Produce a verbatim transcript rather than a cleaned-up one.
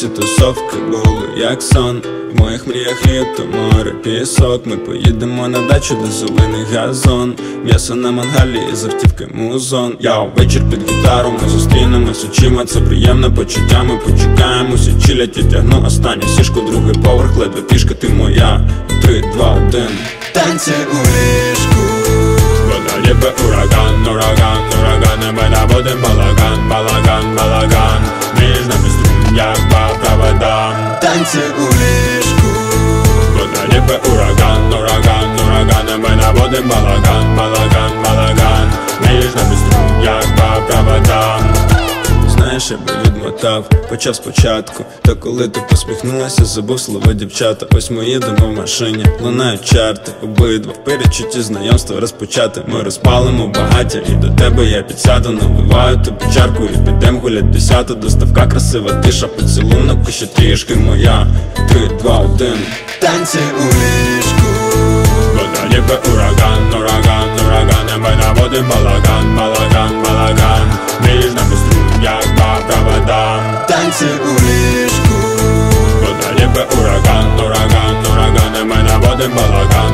ці тусовки були як сон. В моїх мріях літо, море, пісок. Ми поїдемо на дачу, де зелений газон. М'ясо на мангалі із автівки музон. Я вечір під гітару, ми зустрінемось очима. Це приємне почуття, ми почекаємо. Усі чилять, я тягну останню сішку. Другий поверх, ледве пішка, ти моя. Три, два, один. Танці у ліжку. Вода ніби ураган, ураган, ураган. І ми наводим балаган, балаган, балаган. Між нами струм, як по проводам. Танці у ліжку. Вода ніби ураган, ураган, ураган. І ми наводим балаган, балаган, балаган. Між нами струм, як по проводам. Знаєш, я би відмотав, почав спочатку. Та коли ти посміхнулася, забув слова дівчата. Ось ми їдемо в машині, лунають чарти. Обидва в передчутті знайомства розпочати. Ми розпалимо багаття, і до тебе я підсяду. Наливаю тобі чарку і підем гулять десяту. Доставка красива, тиша, поцілунок, і ще трішки моя. Три, два, один. Танці у ліжку. Вода ніби ураган, ураган, ураган. І ми наводим балаган, балаган, балаган. Між нами струм, як по проводам. Танці у ліжку. Вода ніби ураган, ураган, ураган. І ми наводим балаган,